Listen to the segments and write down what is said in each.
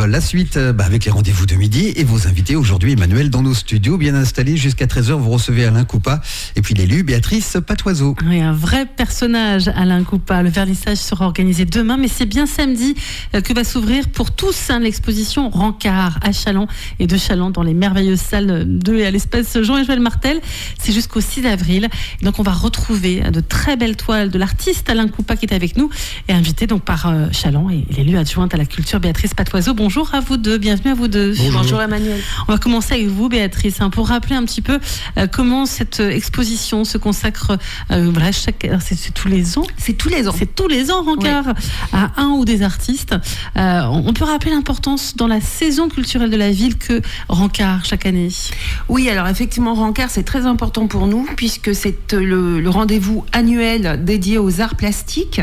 la suite avec les rendez-vous de midi et vos invités aujourd'hui, Emmanuel, dans nos studios, bien installés jusqu'à 13h. Vous recevez Alain Coupa et puis l'élu Béatrice Patoiseau. Oui, un vrai personnage, Alain Coupa. Le vernissage sera organisé demain, mais c'est bien samedi que va s'ouvrir pour tous l'exposition Rancard à Challans et de Challans dans les merveilleuses salles 2 et à l'espace Jean et Joël Martel. C'est jusqu'au 6 avril. Et donc on va retrouver de très belles toiles de l'artiste Alain Coupa qui est avec nous et invité donc par Challans et l'élu adjointe à la culture Béatrice Patoiseau. Bonjour à vous deux, bienvenue à vous deux. Bonjour Emmanuel. On va commencer avec vous Béatrice, pour rappeler un petit peu comment cette exposition se consacre. C'est tous les ans. C'est tous les ans. C'est tous les ans Rancard, oui. À un ou des artistes. On peut rappeler l'importance dans la saison culturelle de la ville que Rancard chaque année. Oui, alors effectivement Rancard c'est très important pour nous puisque c'est le rendez-vous annuel dédié aux arts plastiques.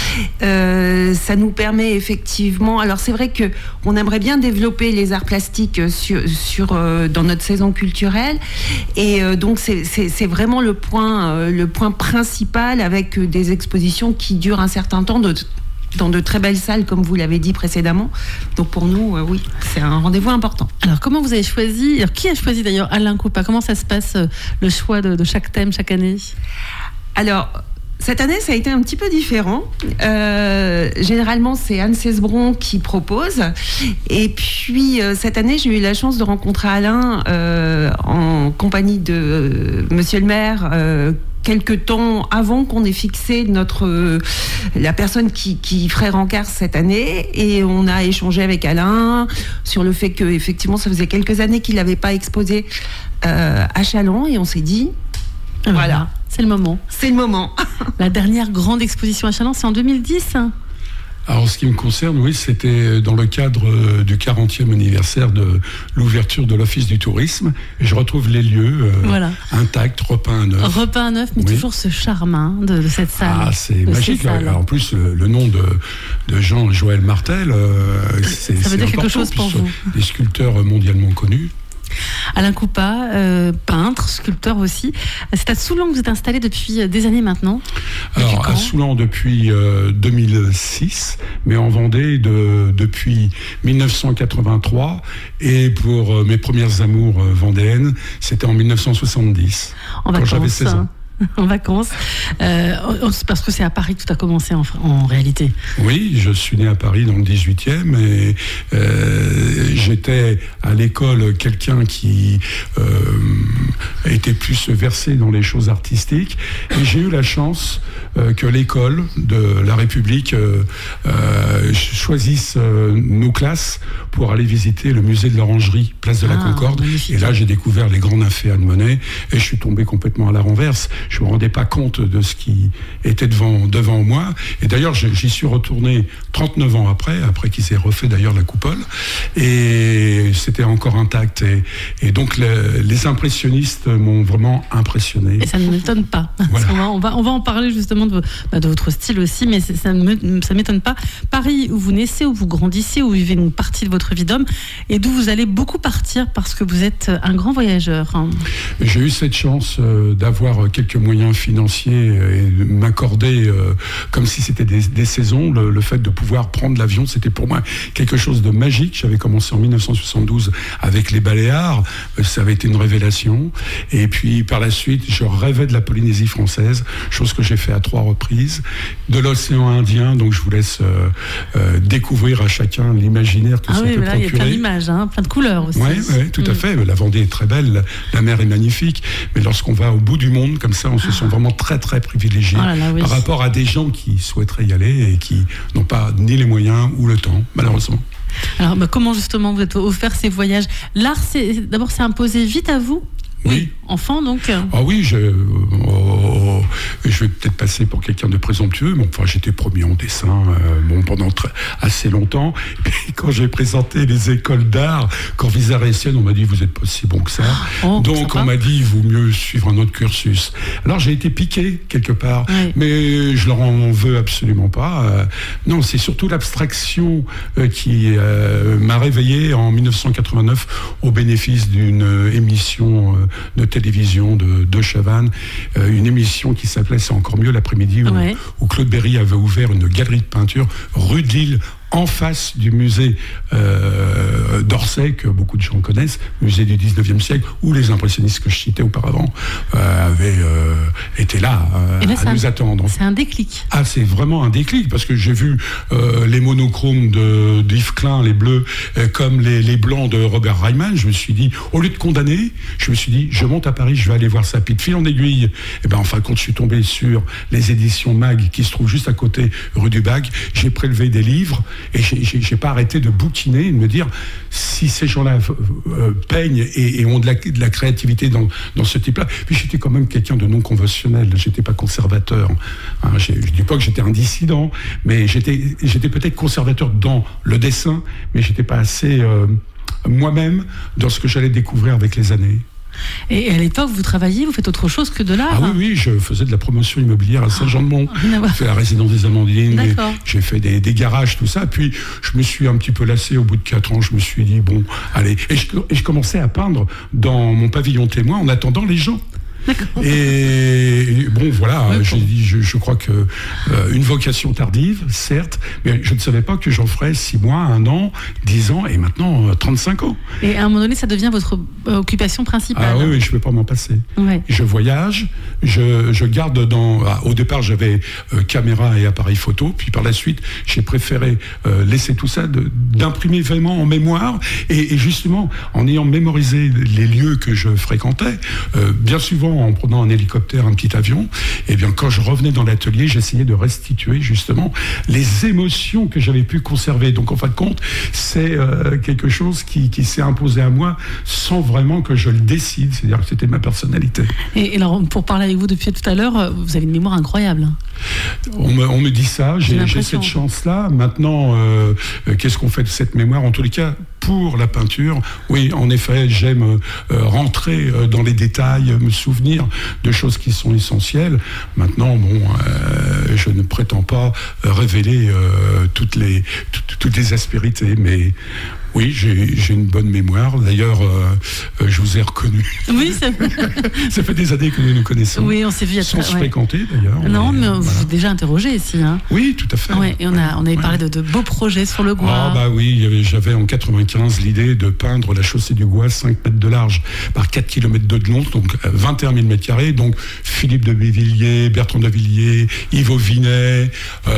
Ça nous permet effectivement. Alors c'est vrai que on aimerait bien développer les arts plastiques dans notre saison culturelle et donc c'est vraiment le point principal avec des expositions qui durent un certain temps dans de très belles salles, comme vous l'avez dit précédemment. Donc pour nous, oui, c'est un rendez-vous important. Alors comment vous avez choisi, qui a choisi d'ailleurs Alain Coupa? Comment ça se passe, le choix de chaque thème chaque année? Alors, cette année, ça a été un petit peu différent. Généralement, c'est Anne Cesbron qui propose. Et puis, cette année, j'ai eu la chance de rencontrer Alain en compagnie de Monsieur le maire, quelques temps avant qu'on ait fixé la personne qui ferait Rancard cette année, et on a échangé avec Alain sur le fait que effectivement ça faisait quelques années qu'il n'avait pas exposé à Challans, et on s'est dit voilà, c'est le moment. C'est le moment. La dernière grande exposition à Challans, c'est en 2010. Alors, en ce qui me concerne, oui, c'était dans le cadre du 40e anniversaire de l'ouverture de l'Office du tourisme. Et je retrouve les lieux intacts, repeints à neuf. Repeints à neuf, mais oui. Toujours ce charme de cette salle. Ah, c'est magique. En plus, le nom de Jean-Joël Martel, ça veut dire quelque chose pour vous. Des sculpteurs mondialement connus. Alain Coupa, peintre, sculpteur aussi. C'est à Soulan que vous êtes installé depuis des années maintenant. Alors, à Soulan depuis 2006, mais en Vendée depuis 1983. Et pour mes premières amours vendéennes, c'était en 1970, quand j'avais 16 ans. En vacances, parce que c'est à Paris que tout a commencé en réalité. Oui, je suis né à Paris dans le 18e et j'étais à l'école quelqu'un qui était plus versé dans les choses artistiques, et j'ai eu la chance que l'école de la République choisisse nos classes pour aller visiter le musée de l'Orangerie, place de la Concorde. Magnifique. Et là, j'ai découvert les grands nymphéas de Monet et je suis tombé complètement à la renverse. Je ne me rendais pas compte de ce qui était devant moi. Et d'ailleurs, j'y suis retourné 39 ans après qu'ils aient refait d'ailleurs la coupole. Et c'était encore intact. Et donc, les impressionnistes m'ont vraiment impressionné. Et ça ne m'étonne pas. Voilà. On va en parler justement de votre style aussi, mais ça ne m'étonne pas. Paris, où vous naissez, où vous grandissez, où vous vivez une partie de votre vie d'homme, et d'où vous allez beaucoup partir parce que vous êtes un grand voyageur. J'ai eu cette chance d'avoir quelques moyens financiers et de m'accorder comme si c'était des saisons. Le fait de pouvoir prendre l'avion, c'était pour moi quelque chose de magique. J'avais commencé en 1972 avec les Baléares, ça avait été une révélation. Et puis par la suite, je rêvais de la Polynésie française, chose que j'ai fait à 3 reprises, de l'océan Indien. Donc je vous laisse découvrir à chacun l'imaginaire que ça peut procurer. Il y a plein d'images, plein de couleurs aussi. Oui, tout à fait. La Vendée est très belle, la mer est magnifique, mais lorsqu'on va au bout du monde comme ça, on se sent vraiment très très privilégié par rapport à des gens qui souhaiteraient y aller et qui n'ont pas ni les moyens ou le temps, malheureusement. Alors comment justement vous êtes offert ces voyages? L'art, d'abord, c'est imposé vite à vous? Oui. Enfant, donc. Ah oui, je vais peut-être passer pour quelqu'un de présomptueux, mais enfin, j'étais premier en dessin pendant assez longtemps. Et puis, quand j'ai présenté les écoles d'art, Corvisart et Essienne, on m'a dit vous n'êtes pas si bon que ça. Donc on m'a dit il vaut mieux suivre un autre cursus. Alors j'ai été piqué quelque part, mais je leur en veux absolument pas. Non, c'est surtout l'abstraction qui m'a réveillé en 1989 au bénéfice d'une émission de télévision de Chavannes, une émission qui s'appelait C'est encore mieux l'après-midi, où Claude Berry avait ouvert une galerie de peinture rue de Lille, en face du musée d'Orsay, que beaucoup de gens connaissent, musée du 19e siècle, où les impressionnistes que je citais auparavant avaient été là, à nous attendre. C'est un déclic. Ah, c'est vraiment un déclic, parce que j'ai vu les monochromes d'Yves Klein, les bleus, comme les blancs de Robert Reimann. Je me suis dit, au lieu de condamner, je me suis dit, je monte à Paris, je vais aller voir ça. Puis de fil en aiguille, et ben, en fin de compte, je suis tombé sur les éditions Mag, qui se trouvent juste à côté, rue du Bac. J'ai prélevé des livres, et j'ai pas arrêté de bouquiner et de me dire, si ces gens-là peignent et ont de la créativité dans ce type-là. Puis j'étais quand même quelqu'un de non conventionnel, j'étais pas conservateur. Hein, je dis pas que j'étais un dissident, mais j'étais peut-être conservateur dans le dessin, mais j'étais pas assez moi-même dans ce que j'allais découvrir avec les années. Et à l'époque, vous travailliez, vous faites autre chose que de l'art? Ah oui, je faisais de la promotion immobilière à Saint-Jean-de-Mont. J'ai fait la résidence des Amandines, j'ai fait des garages, tout ça. Puis je me suis un petit peu lassé au bout de 4 ans. Je me suis dit, bon, allez. Et je commençais à peindre dans mon pavillon témoin en attendant les gens. Et bon, voilà, j'ai dit, je crois que une vocation tardive, certes, mais je ne savais pas que j'en ferais 6 mois, 1 an, 10 ans et maintenant 35 ans. Et à un moment donné, ça devient votre occupation principale. Ah oui, je ne peux pas m'en passer. Ouais. Je voyage, je garde au départ, j'avais caméra et appareil photo, puis par la suite, j'ai préféré laisser tout ça, d'imprimer vraiment en mémoire, et justement, en ayant mémorisé les lieux que je fréquentais, bien souvent, en prenant un hélicoptère, un petit avion, et bien quand je revenais dans l'atelier, j'essayais de restituer justement les émotions que j'avais pu conserver. Donc en fin de compte, c'est quelque chose qui s'est imposé à moi sans vraiment que je le décide, c'est-à-dire que c'était ma personnalité. Et alors, pour parler avec vous depuis tout à l'heure, vous avez une mémoire incroyable. On me dit ça, j'ai cette chance-là. Maintenant, qu'est-ce qu'on fait de cette mémoire? En tous les cas, pour la peinture, oui, en effet, j'aime rentrer dans les détails, me souvenir de choses qui sont essentielles. Maintenant, bon, je ne prétends pas révéler toutes les aspérités, mais oui, j'ai une bonne mémoire. D'ailleurs, je vous ai reconnu. Oui, ça fait des années que nous nous connaissons. Oui, on s'est vu sans se fréquenter, d'ailleurs. Non, mais vous vous déjà interrogé ici. Hein. Oui, tout à fait. Ouais, et on avait parlé de beaux projets sur le Gois. Ah bah oui, j'avais en 95 l'idée de peindre la chaussée du Gois 5 mètres de large par 4 km de long, donc 21 000 mètres carrés. Donc Philippe de Bévilliers, Bertrand de Villiers, Yves Vinet,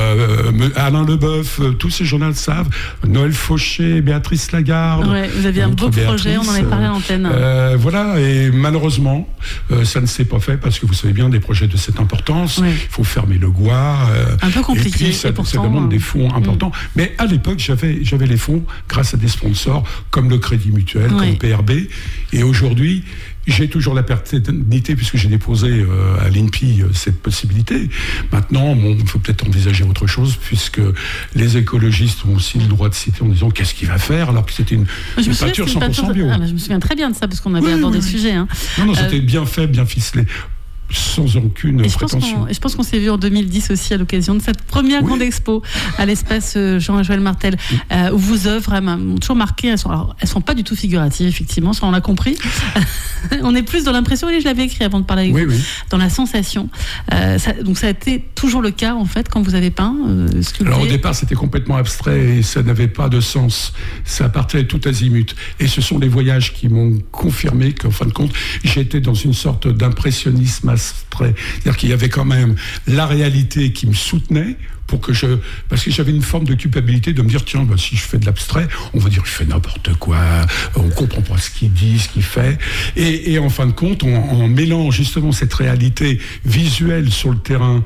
Alain Leboeuf, tous ces gens-là le savent. Noël Fauché, Béatrice Lagarde. Ouais, vous aviez un beau projet, on en avait parlé à l'antenne. Voilà, et malheureusement, ça ne s'est pas fait parce que vous savez bien, des projets de cette importance, il faut fermer le Gois. Un peu compliqué. Et puis, ça demande des fonds importants. Mais à l'époque, j'avais les fonds grâce à des sponsors comme le Crédit Mutuel, comme PRB. Et aujourd'hui, j'ai toujours la paternité puisque j'ai déposé à l'INPI cette possibilité. Maintenant, il faut peut-être envisager autre chose puisque les écologistes ont aussi le droit de citer en disant qu'est-ce qu'il va faire alors que c'était une peinture 100% bio. Je me souviens très bien de ça parce qu'on avait abordé le sujet. Hein. Non, c'était bien fait, bien ficelé. Sans aucune prétention. Et je pense qu'on s'est vu en 2010 aussi à l'occasion de cette première grande expo à l'espace Jean-Joël Martel, où vos œuvres m'ont toujours marqué. Elles sont pas du tout figuratives, effectivement, ça on l'a compris. On est plus dans l'impression, et je l'avais écrit avant de parler avec vous, dans la sensation. Donc ça a été toujours le cas, en fait, quand vous avez peint, sculpté. Alors au départ, c'était complètement abstrait et ça n'avait pas de sens. Ça partait tout azimut. Et ce sont les voyages qui m'ont confirmé qu'en fin de compte, j'étais dans une sorte d'impressionnisme abstrait. C'est-à-dire qu'il y avait quand même la réalité qui me soutenait parce que j'avais une forme de culpabilité de me dire tiens, si je fais de l'abstrait, on va dire je fais n'importe quoi, on comprend pas ce qu'il dit, ce qu'il fait, et en fin de compte, on mélange justement cette réalité visuelle sur le terrain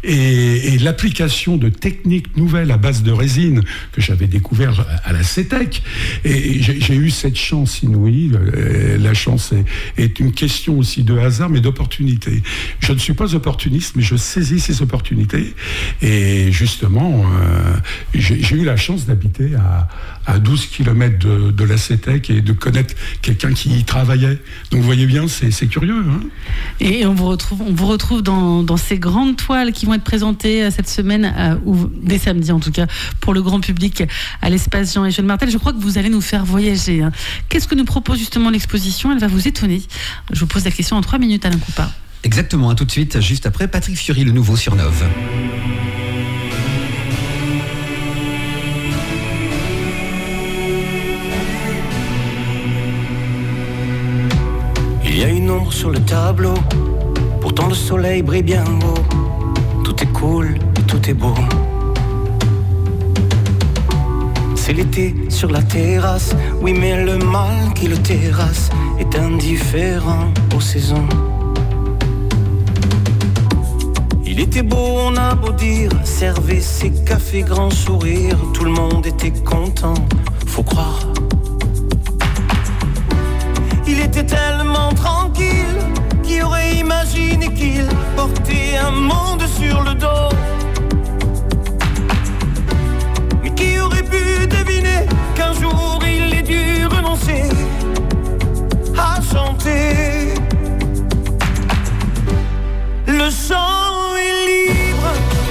et l'application de techniques nouvelles à base de résine que j'avais découvert à la CETEC, et j'ai eu cette chance inouïe. La chance est une question aussi de hasard, mais d'opportunité. Je ne suis pas opportuniste, mais je saisis ces opportunités, et justement, j'ai eu la chance d'habiter à 12 km de la CETEC et de connaître quelqu'un qui y travaillait. Donc vous voyez bien, c'est curieux. Hein. Et on vous retrouve dans ces grandes toiles qui vont être présentées cette semaine, ou dès samedi en tout cas, pour le grand public à l'espace Jean-Joël Martel. Je crois que vous allez nous faire voyager. Hein. Qu'est-ce que nous propose justement l'exposition? Elle va vous étonner. Je vous pose la question en 3 minutes, Alain Coupa. Exactement, à tout de suite, juste après Patrick Fiori, le nouveau sur Nove. Il y a une ombre sur le tableau, pourtant le soleil brille bien haut. Tout est cool, tout est beau. C'est l'été sur la terrasse, oui mais le mal qui le terrasse est indifférent aux saisons. Il était beau, on a beau dire, servait ses cafés grand sourire, tout le monde était content, faut croire. Il était tellement tranquille, qui aurait imaginé qu'il portait un monde sur le dos. Mais qui aurait pu deviner qu'un jour il ait dû renoncer à chanter. Le chant est libre,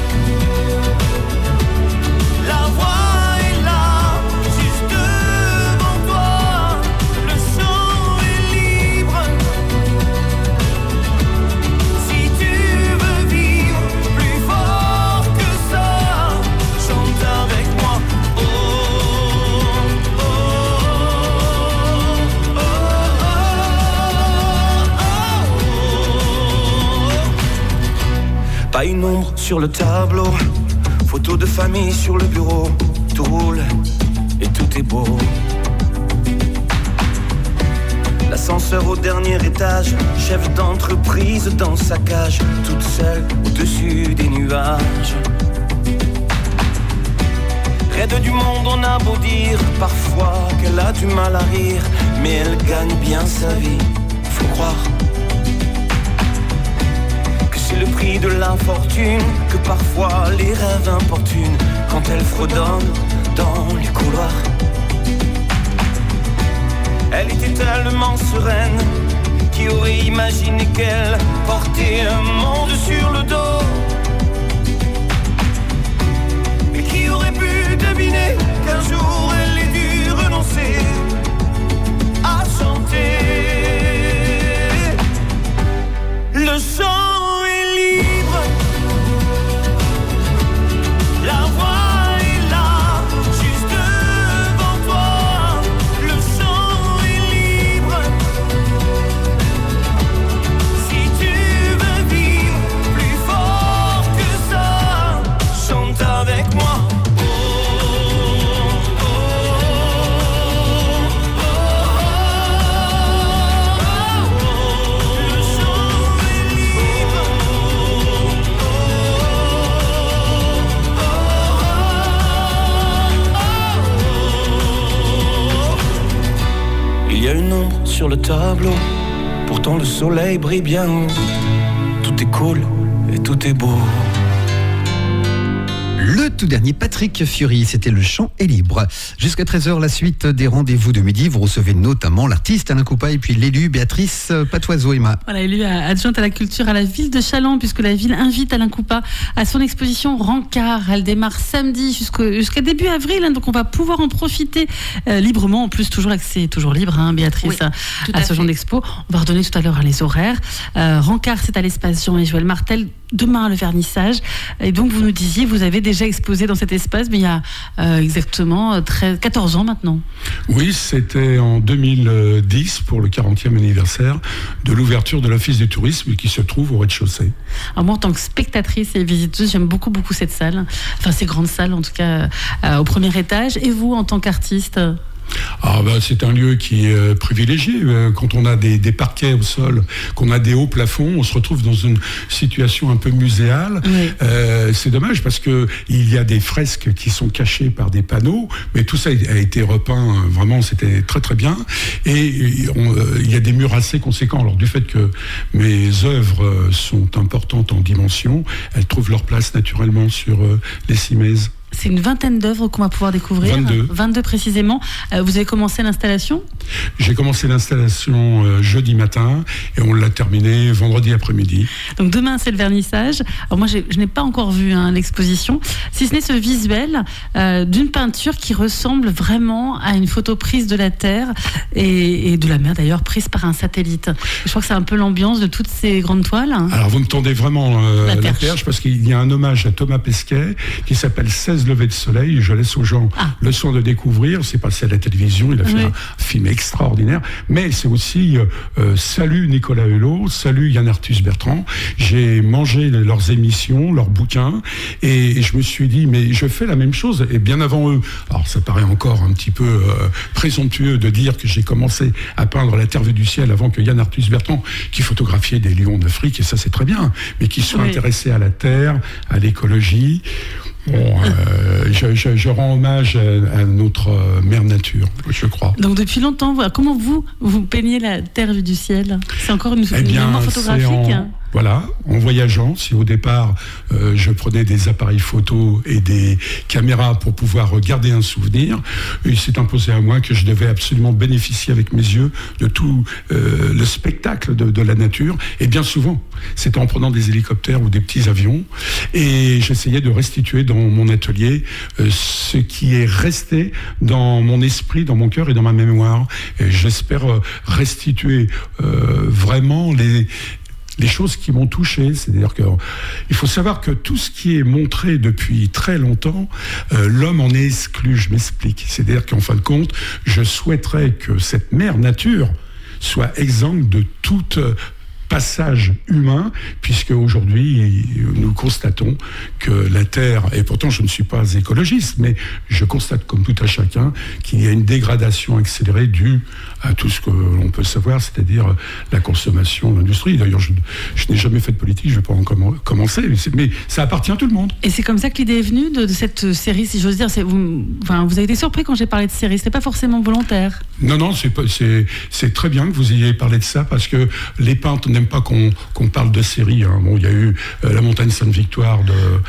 la voix est là, juste devant toi. Le chant est libre, si tu veux vivre plus fort que ça, chante avec moi. Oh, oh, oh, oh, oh, oh. Pas une ombre sur le tableau, photo de famille sur le bureau, tout roule et tout est beau. L'ascenseur au dernier étage, chef d'entreprise dans sa cage, toute seule au-dessus des nuages. Raide du monde, on a beau dire parfois qu'elle a du mal à rire, mais elle gagne bien sa vie, faut croire. C'est le prix de l'infortune, que parfois les rêves importunent quand elle fredonne dans les couloirs. Elle était tellement sereine, qui aurait imaginé qu'elle portait un monde sur le dos. Et qui aurait pu deviner qu'un jour elle ait dû renoncer à chanter. Le chant libre, la voix est là, juste devant toi. Le chant est libre, si tu veux vivre plus fort que ça, chante avec moi. Oh, oh, oh, oh, oh. Le chant est libre. Il y a une ombre sur le tableau, pourtant le soleil brille bien haut. Tout est cool et tout est beau. Le tout dernier Patrick Fiori, c'était Le chant est libre. Jusqu'à 13h, la suite des rendez-vous de midi. Vous recevez notamment l'artiste Alain Coupa et puis l'élu Béatrice Patoiseau. Emma. Voilà, élue adjointe à la culture à la ville de Challans, puisque la ville invite Alain Coupa à son exposition Rencard. Elle démarre samedi jusqu'à début avril, hein, donc on va pouvoir en profiter librement. En plus, toujours l'accès toujours libre, hein, Béatrice, oui, à ce genre d'expo. On va redonner tout à l'heure les horaires. Rencard, c'est à l'espace Jean et Joël Martel. Demain, le vernissage. Et donc, vous nous disiez, vous avez déjà exposé dans cet espace, mais il y a exactement 14 ans maintenant. Oui, c'était en 2010 pour le 40e anniversaire de l'ouverture de l'Office du tourisme qui se trouve au rez-de-chaussée. Alors moi, en tant que spectatrice et visiteuse, j'aime beaucoup cette salle, enfin ces grandes salles en tout cas, au premier étage. Et vous, en tant qu'artiste ? C'est un lieu qui est privilégié. Quand on a des parquets au sol, qu'on a des hauts plafonds, on se retrouve dans une situation un peu muséale. Oui. C'est dommage parce que il y a des fresques qui sont cachées par des panneaux, mais tout ça a été repeint. Vraiment, c'était très très bien. Et il y a des murs assez conséquents. Alors du fait que mes œuvres sont importantes en dimension, elles trouvent leur place naturellement sur les cimaises. C'est une vingtaine d'œuvres qu'on va pouvoir découvrir. 22 précisément. Vous avez commencé l'installation ? J'ai commencé l'installation jeudi matin et on l'a terminée vendredi après-midi. Donc demain, c'est le vernissage. Alors moi, je n'ai pas encore vu l'exposition, si ce n'est ce visuel d'une peinture qui ressemble vraiment à une photo prise de la Terre et de la mer d'ailleurs, prise par un satellite. Je crois que c'est un peu l'ambiance de toutes ces grandes toiles. Alors vous me tendez vraiment la perche parce qu'il y a un hommage à Thomas Pesquet qui s'appelle 16 15 levées de soleil. Je laisse aux gens le soin de découvrir. C'est passé à la télévision. Il a fait un film extraordinaire. Mais c'est aussi salut Nicolas Hulot, salut Yann Arthus Bertrand. J'ai mangé leurs émissions, leurs bouquins, et je me suis dit, mais je fais la même chose, et bien avant eux. Alors ça paraît encore un petit peu présomptueux de dire que j'ai commencé à peindre la Terre vue du ciel avant que Yann Arthus Bertrand, qui photographiait des lions d'Afrique, et ça c'est très bien, mais qui soit intéressé à la Terre, à l'écologie. Bon, je rends hommage à notre mère nature, je crois. Donc depuis longtemps, comment vous peignez la Terre vue du ciel? C'est encore une mémoire photographique Voilà, en voyageant, si au départ je prenais des appareils photo et des caméras pour pouvoir garder un souvenir, il s'est imposé à moi que je devais absolument bénéficier avec mes yeux de tout le spectacle de la nature, et bien souvent, c'était en prenant des hélicoptères ou des petits avions, et j'essayais de restituer dans mon atelier ce qui est resté dans mon esprit, dans mon cœur et dans ma mémoire, et j'espère restituer vraiment les choses qui m'ont touché. C'est-à-dire qu'il faut savoir que tout ce qui est montré depuis très longtemps, l'homme en est exclu, je m'explique. C'est-à-dire qu'en fin de compte, je souhaiterais que cette mère nature soit exempte de toute passage humain, puisque aujourd'hui nous constatons que la Terre, et pourtant je ne suis pas écologiste, mais je constate comme tout à chacun qu'il y a une dégradation accélérée due à tout ce que l'on peut savoir, c'est-à-dire la consommation, l'industrie. D'ailleurs, je n'ai jamais fait de politique, je ne vais pas en commencer, mais ça appartient à tout le monde. Et c'est comme ça que l'idée est venue de cette série, si j'ose dire. Vous avez été surpris quand j'ai parlé de série, c'était pas forcément volontaire. Non, c'est très bien que vous ayez parlé de ça, parce que les peintres n'aiment pas qu'on parle de série. Hein. Bon, il y a eu la Montagne Sainte-Victoire.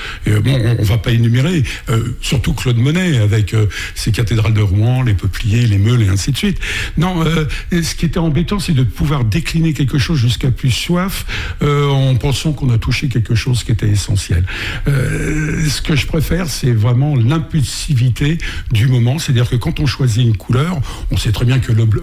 On va pas énumérer. Surtout Claude Monet avec ses cathédrales de Rouen, les peupliers, les meules et ainsi de suite. Non, ce qui était embêtant, c'est de pouvoir décliner quelque chose jusqu'à plus soif en pensant qu'on a touché quelque chose qui était essentiel. Ce que je préfère, c'est vraiment l'impulsivité du moment. C'est-à-dire que quand on choisit une couleur, on sait très bien que le bleu...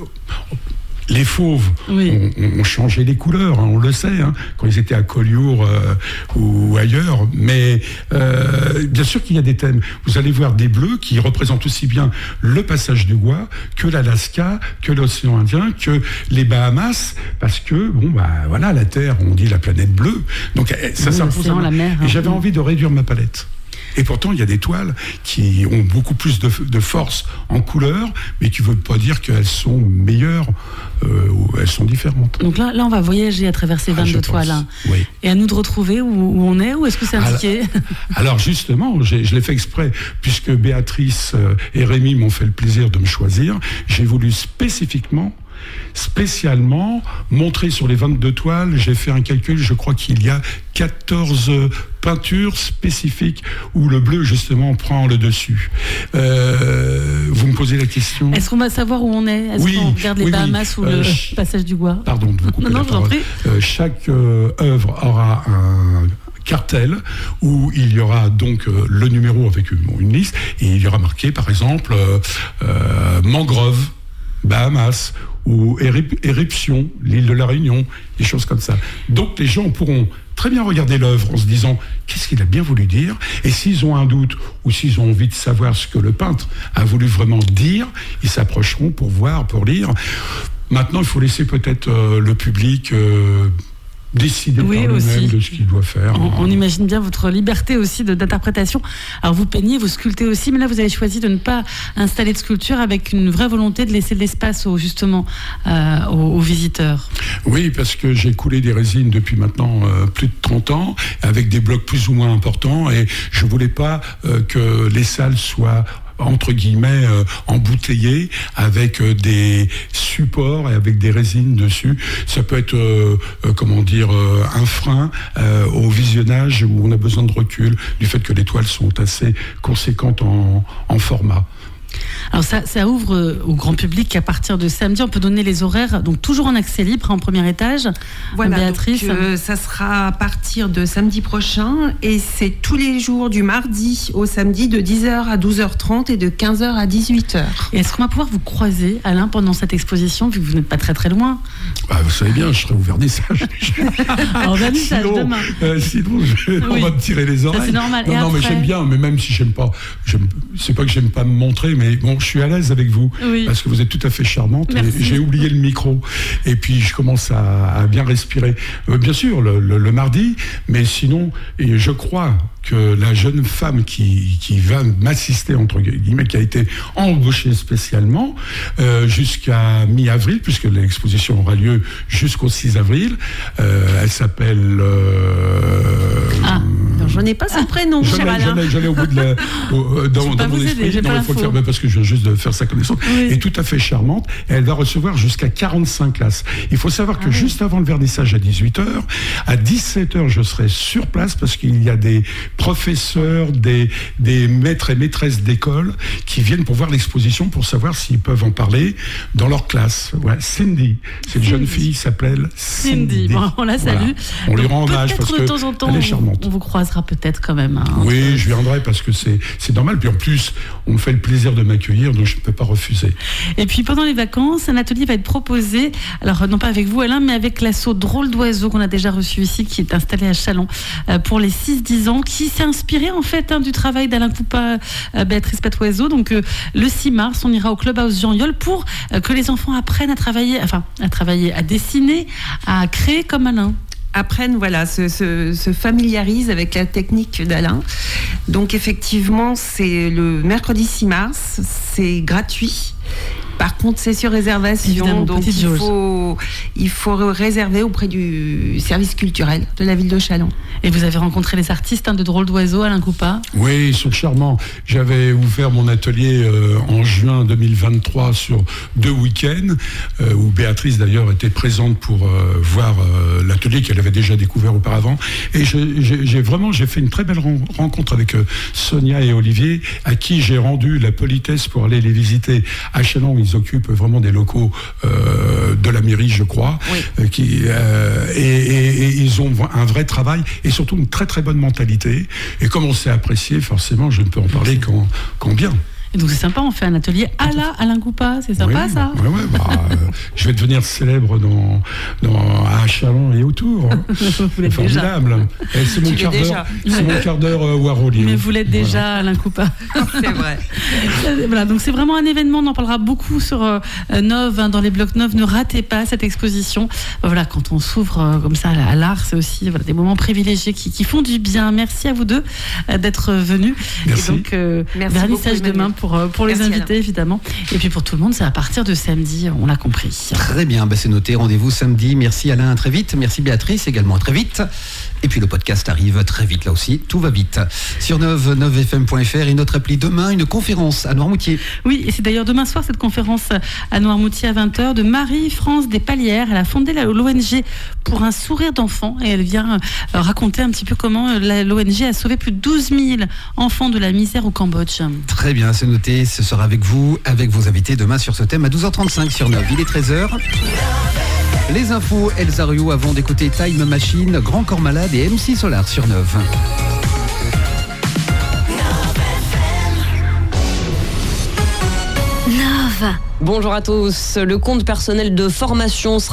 Les fauves ont changé les couleurs, hein, on le sait, hein, quand ils étaient à Collioure ou ailleurs. Mais bien sûr qu'il y a des thèmes. Vous allez voir des bleus qui représentent aussi bien le passage du Gua que l'Alaska, que l'océan Indien, que les Bahamas, parce que voilà, la Terre, on dit la planète bleue. Donc ça s'impose à moi. Et j'avais envie de réduire ma palette. Et pourtant, il y a des toiles qui ont beaucoup plus de force en couleur, mais qui ne veulent pas dire qu'elles sont meilleures ou elles sont différentes. Donc là, on va voyager à travers ces 22 toiles. Oui. Et à nous de retrouver où on est, ou est-ce que c'est indiqué? Alors justement, je l'ai fait exprès, puisque Béatrice et Rémi m'ont fait le plaisir de me choisir. J'ai voulu spécialement montrer sur les 22 toiles, j'ai fait un calcul, je crois qu'il y a 14 peintures spécifiques où le bleu justement prend le dessus. Vous me posez la question. Est-ce qu'on va savoir où on est? Est-ce qu'on regarde les Bahamas ou le passage du Gua? Pardon de vous couper la parole. Chaque œuvre aura un cartel où il y aura donc le numéro avec une liste, et il y aura marqué par exemple mangrove, Bahamas, ou éruption, l'île de la Réunion, des choses comme ça. Donc les gens pourront très bien regarder l'œuvre en se disant qu'est-ce qu'il a bien voulu dire, et s'ils ont un doute ou s'ils ont envie de savoir ce que le peintre a voulu vraiment dire, ils s'approcheront pour voir, pour lire. Maintenant, il faut laisser peut-être le public décider par lui-même de ce qu'il doit faire. On imagine bien votre liberté aussi d'interprétation. Alors vous peignez, vous sculptez aussi, mais là vous avez choisi de ne pas installer de sculpture avec une vraie volonté de laisser de l'espace aux visiteurs. Oui, parce que j'ai coulé des résines depuis maintenant plus de 30 ans, avec des blocs plus ou moins importants, et je voulais pas que les salles soient entre guillemets embouteillé avec des supports et avec des résines dessus. Ça peut être un frein au visionnage où on a besoin de recul du fait que les toiles sont assez conséquentes en format. Alors ça ouvre au grand public à partir de samedi. On peut donner les horaires, donc toujours en accès libre, en premier étage. Voilà, Béatrice. donc, ça sera à partir de samedi prochain et c'est tous les jours du mardi au samedi de 10h à 12h30 et de 15h à 18h. Et est-ce qu'on va pouvoir vous croiser, Alain, pendant cette exposition, vu que vous n'êtes pas très très loin? Vous savez bien, je serai au vernissage. Alors, vernissage demain. Sinon, on va me tirer les oreilles. Ça, c'est normal. Non, mais j'aime bien, mais même si j'aime pas, c'est pas que j'aime pas me montrer, mais bon, je suis à l'aise avec vous, parce que vous êtes tout à fait charmante. Merci. Et j'ai oublié le micro, et puis je commence à bien respirer. Bien sûr, le mardi, mais sinon, et je crois que la jeune femme qui va m'assister, entre guillemets, qui a été embauchée spécialement jusqu'à mi-avril, puisque l'exposition aura lieu jusqu'au 6 avril, elle s'appelle... Je n'ai pas son prénom, cher Alain. Je l'ai au bout de dans mon esprit. Non, il faut le faire parce que je viens juste de faire sa connaissance. Oui. Et tout à fait charmante. Et elle va recevoir jusqu'à 45 classes. Il faut savoir que juste avant le vernissage à 18h, à 17h, je serai sur place parce qu'il y a des professeurs, des maîtres et maîtresses d'école qui viennent pour voir l'exposition pour savoir s'ils peuvent en parler dans leur classe. Ouais, Cindy, cette jeune fille s'appelle Cindy. Bon, on la salue. Voilà. On lui rend hommage parce de temps en temps, qu'elle est charmante. on vous croisera peut-être quand même. Oui, je viendrai parce que c'est normal. Puis en plus, on me fait le plaisir de m'accueillir, donc je ne peux pas refuser. Et puis pendant les vacances, un atelier va être proposé, alors non pas avec vous Alain, mais avec l'asso Drôle d'Oiseau qu'on a déjà reçu ici, qui est installé à Châlons pour les 6-10 ans, qui s'est inspiré en fait du travail d'Alain Coupa, Béatrice Patoiseau. Donc le 6 mars, on ira au Clubhouse Jean Yol pour que les enfants apprennent à travailler, à dessiner, à créer comme Alain. Apprennent, se familiarisent avec la technique d'Alain. Donc effectivement, c'est le mercredi 6 mars, c'est gratuit. Par contre, c'est sur réservation, évidemment, donc il faut réserver auprès du service culturel de la ville de Châlons. Et vous avez rencontré les artistes de Drôle d'Oiseau, Alain Coupa? Oui, ils sont charmants. J'avais ouvert mon atelier en juin 2023 sur 2 week-ends, où Béatrice d'ailleurs était présente pour voir l'atelier qu'elle avait déjà découvert auparavant. Et j'ai fait une très belle rencontre avec Sonia et Olivier, à qui j'ai rendu la politesse pour aller les visiter à Châlons. Ils occupent vraiment des locaux de la mairie, je crois, et ils ont un vrai travail et surtout une très très bonne mentalité. Et comme on s'est apprécié, forcément, je ne peux en parler qu'en bien. Et donc c'est sympa, on fait un atelier à la Alain Coupa, c'est sympa ça. Oui, je vais devenir célèbre à Châlons et autour. Vous l'êtes formidable. Et c'est mon quart d'heure Warhol. Mais vous l'êtes déjà, Alain Coupa. C'est vrai. Voilà, donc c'est vraiment un événement, on en parlera beaucoup sur Nov, dans les blocs Nov. Ne ratez pas cette exposition. Voilà, quand on s'ouvre comme ça à l'art, c'est aussi des moments privilégiés qui font du bien. Merci à vous deux d'être venus. Merci. Et donc, vernissage demain pour les invités, Alain. Évidemment. Et puis pour tout le monde, c'est à partir de samedi, on l'a compris. Très bien, c'est noté. Rendez-vous samedi. Merci Alain, à très vite. Merci Béatrice, également à très vite. Et puis le podcast arrive très vite là aussi. Tout va vite. Sur 9fm.fr et notre appli demain, une conférence à Noirmoutier. Oui, et c'est d'ailleurs demain soir cette conférence à Noirmoutier à 20h de Marie-France Despalières. Elle a fondé l'ONG Pour un sourire d'enfant et elle vient raconter un petit peu comment l'ONG a sauvé plus de 12 000 enfants de la misère au Cambodge. Très bien, c'est noté. Ce sera avec vous, avec vos invités demain sur ce thème à 12h35 sur 9. Il est 13h. Les infos, Elsa Rioux, avant d'écouter Time Machine, Grand Corps Malade et MC Solar sur 9. Bonjour à tous. Le compte personnel de formation sera